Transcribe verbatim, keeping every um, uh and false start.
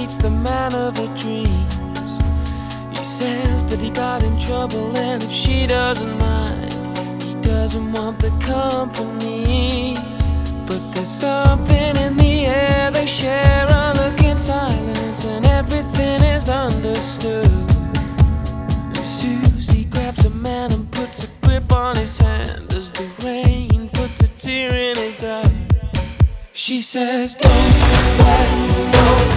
meets the man of her dreams. He says that he got in trouble, and if she doesn't mind, he doesn't want the company. But there's something in the air, they share a look in silence, and everything is understood. And Susie grabs a man and puts a grip on his hand as the rain puts a tear in his eye. She says, don't let go.